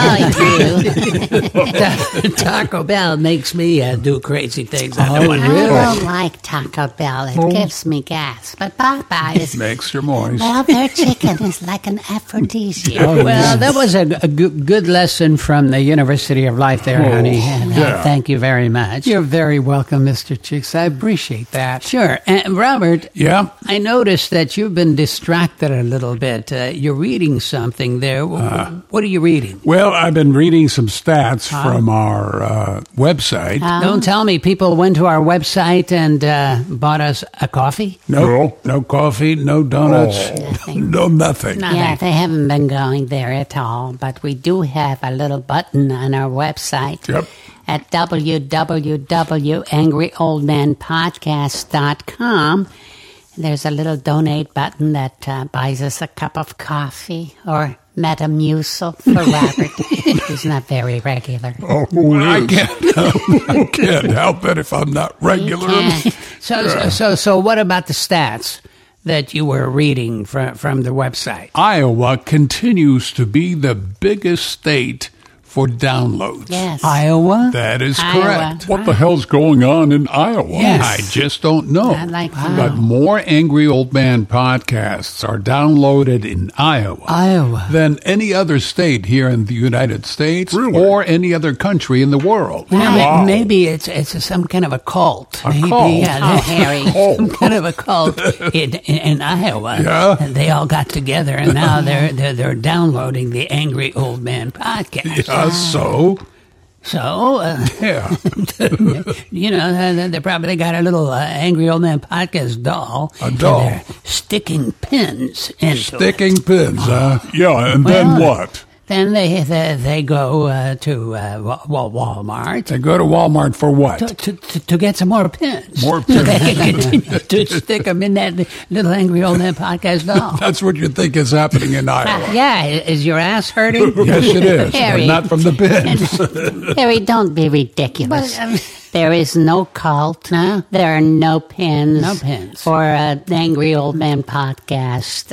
I do. Taco Bell makes me do crazy things. I don't like Taco Bell. It gives me gas. But Popeyes, Makes you moist. well, their chicken is like an aphrodisiac. Well, that was a good lesson from the University of Life there, honey. And thank you very much. You're very welcome, Mr. Chicks. I appreciate that. Sure. And Robert, Yeah. I noticed that you've been distracted a little bit. You're reading something there. What are you reading? Well, I've been reading some stats from our website. Don't tell me people went to our website and bought us a coffee. No coffee, no donuts, no nothing. Yeah, they haven't been going there at all, but we do have a little button on our website Yep. at www.angryoldmanpodcast.com. There's a little donate button that buys us a cup of coffee or Metamucil for Robert, who's not very regular. I can't help it if I'm not regular. So what about the stats that you were reading from the website? Iowa continues to be the biggest state for downloads. Yes. Iowa? That is Iowa. correct. What the hell's going on in Iowa? Yes. I just don't know. I'd like to know. But more Angry Old Man podcasts are downloaded in Iowa than any other state here in the United States or any other country in the world. Maybe it's some kind of a cult. Maybe, cult? Yeah, Harry. some kind of a cult in Iowa. Yeah. And they all got together, and now they're downloading the Angry Old Man podcast. So, So, yeah. they probably got a little Angry Old Man podcast doll. A doll. And they're sticking pins into Sticking pins, huh? Yeah, and then Well, what? Then they go to Walmart They go to Walmart for what? to get some more pins. More So they pins. can continue to stick them in that little Angry Old Man podcast doll. That's what you think is happening in Iowa. Yeah, is your ass hurting? Yes, it is. But Harry. not from the pins. Harry, don't be ridiculous. There is no cult. No? There are no pins. No pins. For the Angry Old Man podcast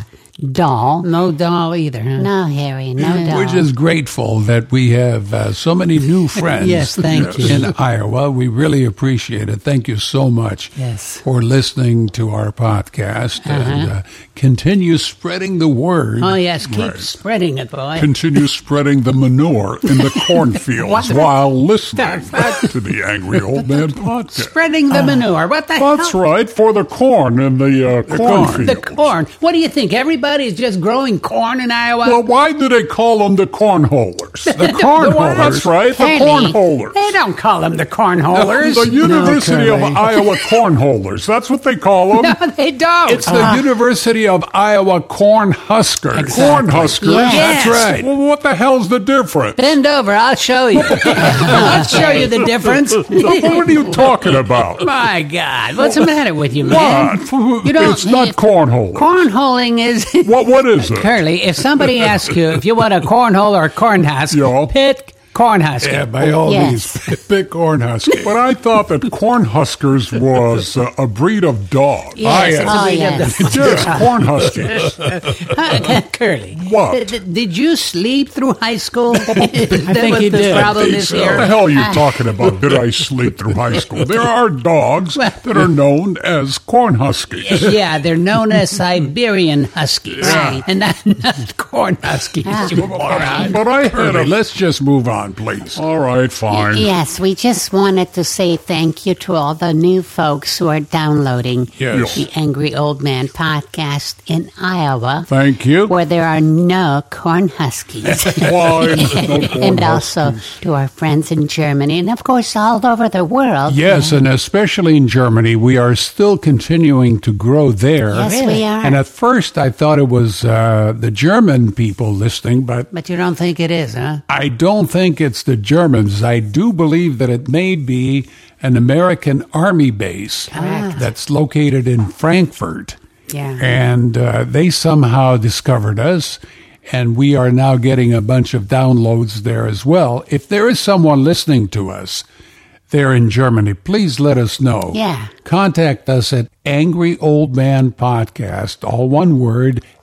doll. No doll either, huh? No, Harry, no doll. We're just grateful that we have so many new friends Yes, thank you. in Iowa. We really appreciate it. Thank you so much Yes. for listening to our podcast and continue spreading the word. Oh, yes, keep spreading it, boy. Continue spreading the manure in the cornfields while listening to the Angry Old Man podcast. Spreading the manure. What the hell? That's right, for the corn in the cornfield. The corn. What do you think? Everybody's just growing corn in Iowa? Well, why do they call them the cornholers? The cornholers. That's right, the Harry. cornholers. They don't call them the cornholers. The University of Curly. Iowa cornholers. That's what they call them. No, they don't. It's the University of Iowa Corn Huskers. Corn huskers. Yes. That's right. Well, what the hell's the difference? Bend over. I'll show you. I'll show you the difference. What are you talking about? My God. What's the matter with you, man? What? You don't- It's not cornhole. Cornholing is... What is it? Curly, if somebody asks you if you want a cornhole or a corn husk, Yeah. pick corn husk. Yeah, by all Yes. means, big corn huskers. But I thought that Cornhuskers was a breed of dog. Yes. it's a Oh, breed of yes. Yes, Cornhuskies. Curly. What? Did you sleep through high school? I think he the did. problem What is the here. hell are you talking about? Did I sleep through high school? There are dogs that are known as Cornhuskies. Yeah, they're known as Siberian Huskies. Right. And not corn Huskies, you moron. But I had Curly, a... let's just move on, please. All right, fine. Yes, we just wanted to say thank you to all the new folks who are downloading Yes. the Angry Old Man podcast in Iowa, Thank you. where there are no corn huskies. Why? No corn And also to our friends in Germany, and of course all over the world. Yes, and especially in Germany, we are still continuing to grow there. Yes, we are. And at first, I thought it was the German people listening, but But you don't think it is, huh? I don't think it's the Germans. I do believe that it may be an American Army base that's located in Frankfurt. Yeah. And they somehow discovered us, and we are now getting a bunch of downloads there as well. If there is someone listening to us there in Germany, please let us know. Yeah. Contact us at Angry Old Man Podcast, all one word, at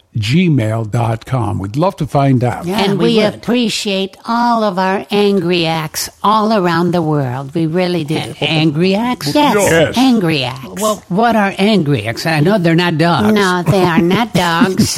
gmail.com. We'd love to find out. Yeah, and we we would. appreciate all of our angry acts all around the world. We really do. Angry acts? Yes, Yes. angry acts. Well, what are angry acts? I know they're not dogs. No, they are not dogs.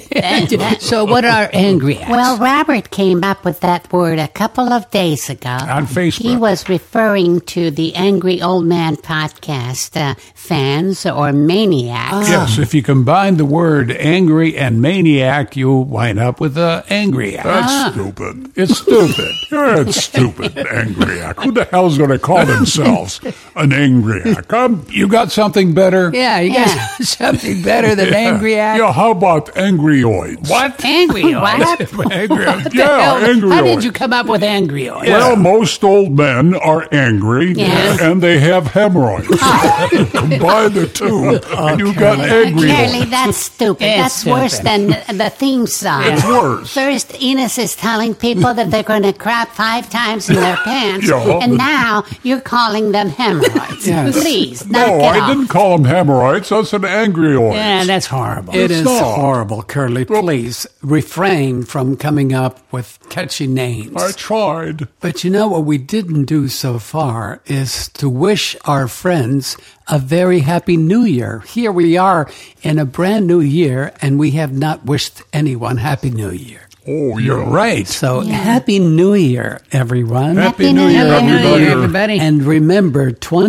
So what are angry acts? Well, Robert came up with that word a couple of days ago. On Facebook. He was referring to the Angry Old Man podcast fans or maniacs. Yes, if you combine the word angry and maniac, you wind up with an angry act. That's stupid. It's stupid. It's stupid, angriac. Who the hell's going to call themselves an angriac? You got something better? yeah, you got something better than angry act? Yeah, how about angrioids? What? Angry What? Angry. Yeah, angry How did oid. you come up with angry oid? Well, most old men are angry, Yes. and they have hemorrhoids. Combine the two, and you got angry Clearly, oid. that's stupid. It's That's worse than stupid. the theme song. It's worse. First, Enos is telling people that they're going to crap 5 times in their pants, Yeah. and now you're calling them hemorrhoids. Yes. Please, knock No, it I off. didn't call them hemorrhoids. That's an angrioid. Yeah, that's horrible. It is not. horrible, Curly. Please refrain from coming up with catchy names. I tried. But you know what we didn't do so far is to wish our friends a very happy new year. Here we are in a brand new year, and we have not wished anyone happy new year. Oh, You're right. So happy new year, everyone. Happy New Year, Happy New everybody. Year, everybody. And remember,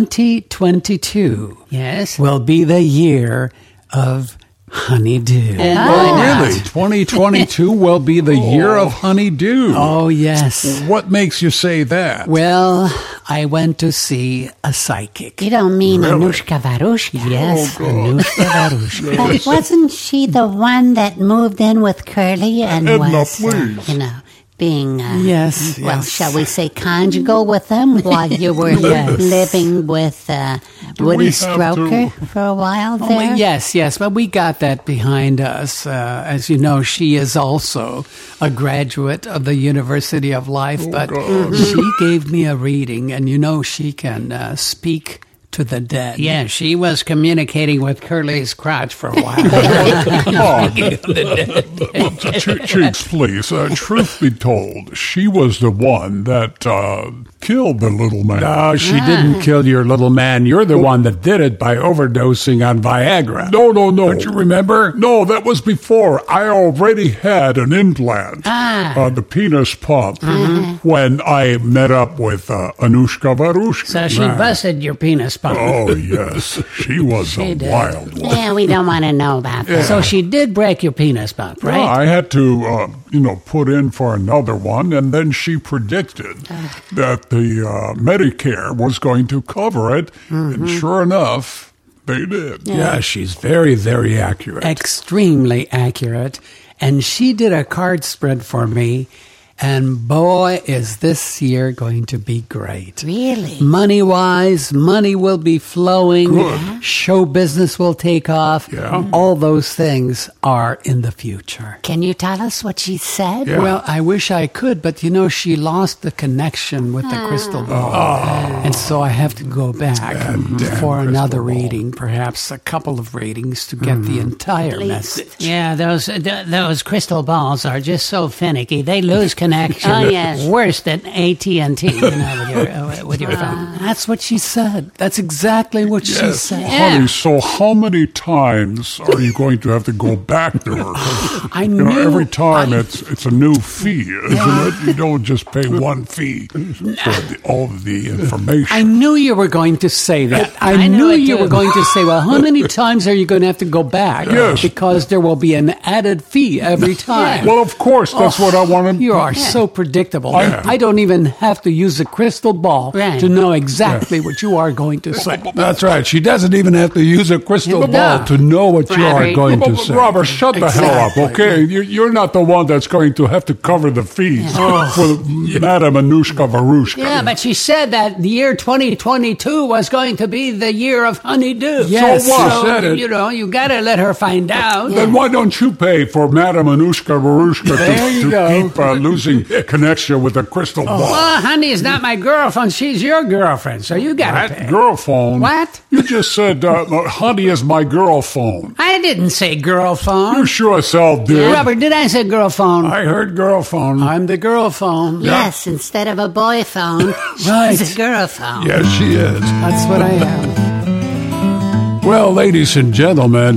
2022 Yes. will be the year of honeydew. Really? 2022 will be the year of honeydew. Oh, yes. What makes you say that? Well, I went to see a psychic. You don't mean Anushka Varushka? Yes, Anushka Varushka. But wasn't she the one that moved in with Curly and Edna, was, please. being, Yes, well, yes. shall we say conjugal with them while you were living with Woody we have Stroker for a while Oh, there? yes, but we got that behind us. As you know, she is also a graduate of the University of Life, but she gave me a reading, and you know she can speak to the dead. Yeah, she was communicating with Curly's crotch for a while. Come on. Cheeks, please. Truth be told, she was the one that killed the little man. No, she didn't kill your little man. You're the one that did it by overdosing on Viagra. No. Don't you remember? No, that was before. I already had an implant, the penis pump, when I met up with Anushka Varushka. So she busted your penis pump. Oh, yes. She was a did. wild one. Yeah, we don't want to know about that. So she did break your penis pump, right? Yeah, I had to, put in for another one, and then she predicted that the Medicare was going to cover it, and sure enough, they did. Yeah, she's very, very accurate. Extremely accurate. And she did a card spread for me, and boy, is this year going to be great. Really? Money-wise, money will be flowing. Good. Show business will take off. Yeah. All those things are in the future. Can you tell us what she said? Yeah. Well, I wish I could, but you know, she lost the connection with the crystal ball. And so I have to go back for another reading, perhaps a couple of readings to get the entire message. Yeah, those crystal balls are just so finicky. They lose connection. Oh, yes. Worse than AT&T, with your phone. That's what she said. That's exactly what she said. Honey, so how many times are you going to have to go back to her? 'Cause, I you know, knew- every time it's a new fee, isn't it? You don't just pay one fee for all of the information. I knew you were going to say that. I I knew knew it you too. were going to say, well, how many times are you going to have to go back? Yes. Because there will be an added fee every time. Well, of course, that's what I want to. You are so predictable. I don't even have to use a crystal ball Right. to know exactly what you are going to say. That's right. She doesn't even have to use a crystal ball to know what you are Robert. going to say. Robert, shut the hell up, okay? You're not the one that's going to have to cover the fees for Madame Anushka Varushka. Yeah, but she said that the year 2022 was going to be the year of honeydew. Yes. So what? So, said it. you know, you got to let her find out. Then why don't you pay for Madame Anushka Varushka There you to go. keep losing connection with the crystal ball? Well, honey is not my girlfriend. She's your girlfriend, so you got to That pay. girl phone. What? You just said, honey is my girl phone. I didn't say girl phone. You sure self did. Robert, did I say girl phone? I heard girl phone. I'm the girl phone. Yes, instead of a boy phone, Right. she's a girl phone. Yes, she is. That's what I am. Well, ladies and gentlemen,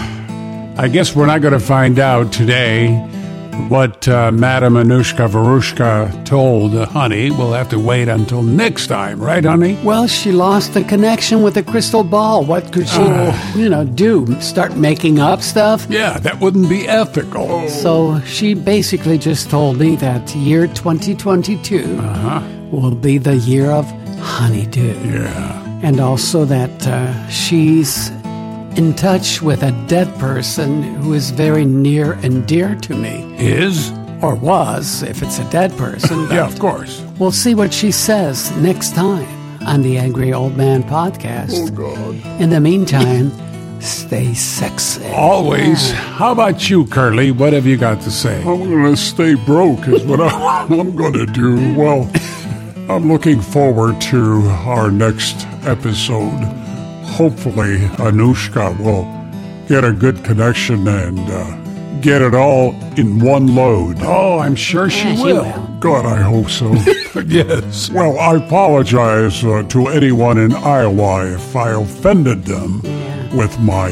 I guess we're not going to find out today what Madame Anushka Varushka told Honey. We'll have to wait until next time, right, Honey? Well, she lost the connection with the crystal ball. What could she, do? Start making up stuff? Yeah, that wouldn't be ethical. So she basically just told me that year 2022 will be the year of honeydew. Yeah. And also that she's in touch with a dead person who is very near and dear to me. Is? Or was, if it's a dead person. Yeah, of course. We'll see what she says next time on the Angry Old Man podcast. Oh, God. In the meantime, stay sexy. Always. How about you, Curly? What have you got to say? I'm going to stay broke is what I'm going to do. Well, I'm looking forward to our next episode. Hopefully, Anushka will get a good connection and get it all in one load. Oh, I'm sure she will. God, I hope so. Yes. Well, I apologize to anyone in Iowa if I offended them with my,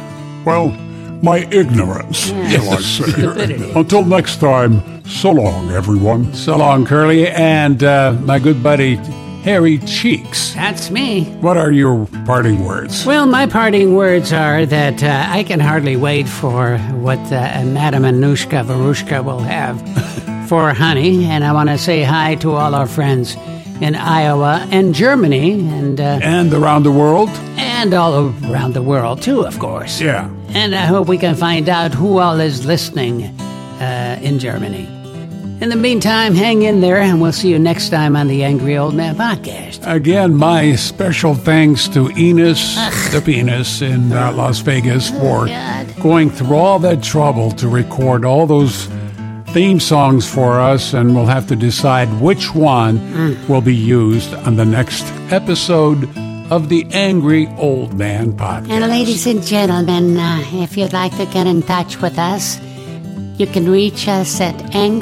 my ignorance, shall I say. Until next time, so long, everyone. So long, Curly, and my good buddy, Hairy Cheeks. That's me. What are your parting words? Well, my parting words are that I can hardly wait for what Madame Anushka Varushka will have for Honey. And I want to say hi to all our friends in Iowa and Germany. And around the world? And all around the world, too, of course. Yeah. And I hope we can find out who all is listening in Germany. In the meantime, hang in there, and we'll see you next time on the Angry Old Man podcast. Again, my special thanks to Enos, the penis in Las Vegas, for going through all that trouble to record all those theme songs for us, and we'll have to decide which one will be used on the next episode of the Angry Old Man podcast. And ladies and gentlemen, if you'd like to get in touch with us, you can reach us at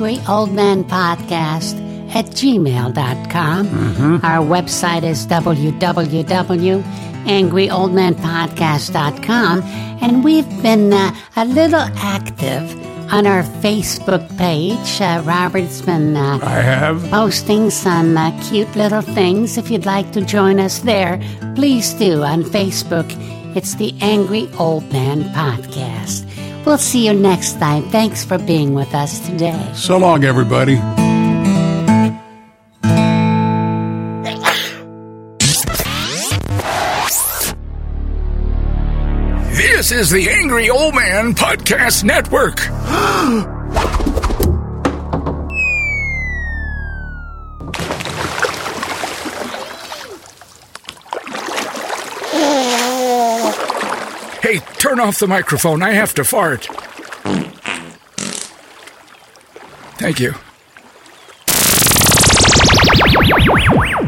angryoldmanpodcast@gmail.com. Our website is www.angryoldmanpodcast.com. And we've been a little active on our Facebook page. Robert's been I have posting some cute little things. If you'd like to join us there, please do on Facebook. It's the Angry Old Man Podcast. We'll see you next time. Thanks for being with us today. So long, everybody. This is the Angry Old Man Podcast Network. Hey, turn off the microphone. I have to fart. Thank you.